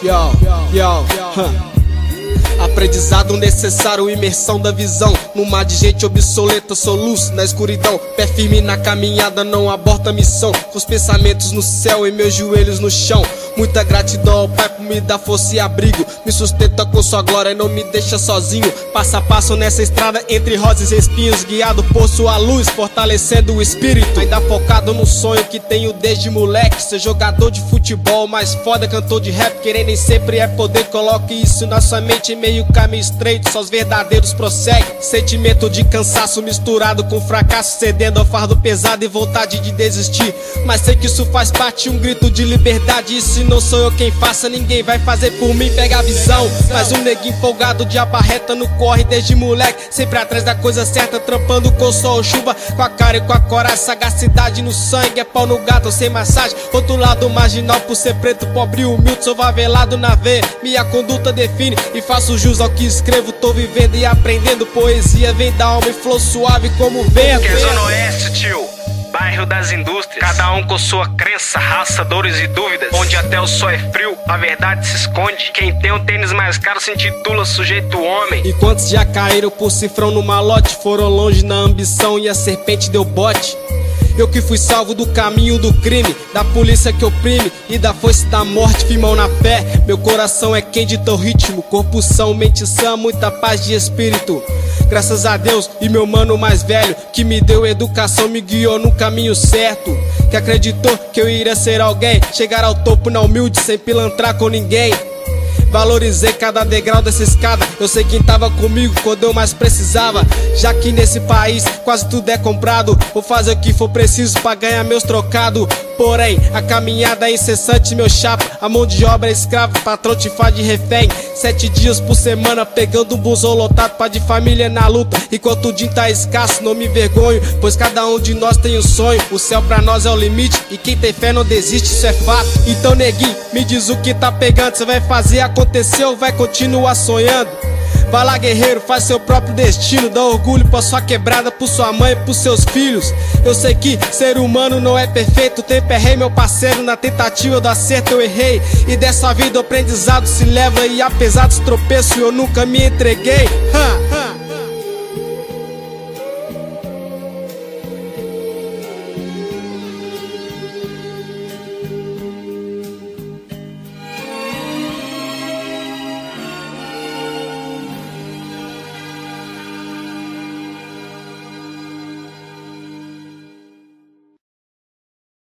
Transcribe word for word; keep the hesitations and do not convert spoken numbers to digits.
Yo, yo, huh. Aprendizado necessário, imersão da visão. No mar de gente obsoleta, sou luz na escuridão. Pé firme na caminhada, não aborta a missão. Com os pensamentos no céu e meus joelhos no chão. Muita gratidão ao Pai por me dar força e abrigo. Me sustenta com sua glória e não me deixa sozinho. Passo a passo nessa estrada entre rosas e espinhos, guiado por sua luz, fortalecendo o espírito. Ainda focado no sonho que tenho desde moleque. Ser jogador de futebol, mais foda cantor de rap. Querer nem sempre é poder, coloque isso na sua mente. Meio caminho estreito, só os verdadeiros prosseguem. Sentimento de cansaço misturado com fracasso, cedendo ao fardo pesado e vontade de desistir. Mas sei que isso faz parte, um grito de liberdade. E se não sou eu quem faça, ninguém vai fazer por mim, pega a visão. Mas um neguinho folgado de abarreta no corre desde moleque, sempre atrás da coisa certa, trampando com sol ou chuva, com a cara e com a coragem, sagacidade no sangue, é pau no gato sem massagem. Outro lado marginal por ser preto, pobre e humilde, sou favelado na veia, minha conduta define e faço jus ao que escrevo. Tô vivendo e aprendendo, poesia vem da alma e flow suave como vento. Que é Zona Oeste, tio, bairro das indústrias, cada um com sua crença, raça, dores e dúvidas. Onde até o sol é frio, a verdade se esconde. Quem tem um tênis mais caro se intitula sujeito homem. E quantos já caíram por cifrão no malote, foram longe na ambição e a serpente deu bote. Eu que fui salvo do caminho do crime, da polícia que oprime e da foice da morte, firmão na fé. Meu coração é quente, teu ritmo, corpo são, mente sã, muita paz de espírito. Graças a Deus e meu mano mais velho, que me deu educação, me guiou no caminho certo. Que acreditou que eu iria ser alguém, chegar ao topo na humilde, sem pilantrar com ninguém. Valorizei cada degrau dessa escada, eu sei quem tava comigo quando eu mais precisava. Já que nesse país quase tudo é comprado, vou fazer o que for preciso pra ganhar meus trocados. Porém, a caminhada é incessante, meu chapa, a mão de obra é escravo, patrão te faz de refém. Sete dias por semana pegando um busão lotado, pai de família na luta. Enquanto o din tá escasso, não me envergonho, pois cada um de nós tem um sonho. O céu pra nós é o limite e quem tem fé não desiste, isso é fato. Então neguinho, me diz o que tá pegando, cê vai fazer acontecer ou vai continuar sonhando? Vai lá guerreiro, faz seu próprio destino, dá orgulho pra sua quebrada, por sua mãe e pros seus filhos. Eu sei que ser humano não é perfeito, o tempo errei meu parceiro, na tentativa do acerto eu errei. E dessa vida o aprendizado se leva e apesar dos tropeços eu nunca me entreguei. Ha!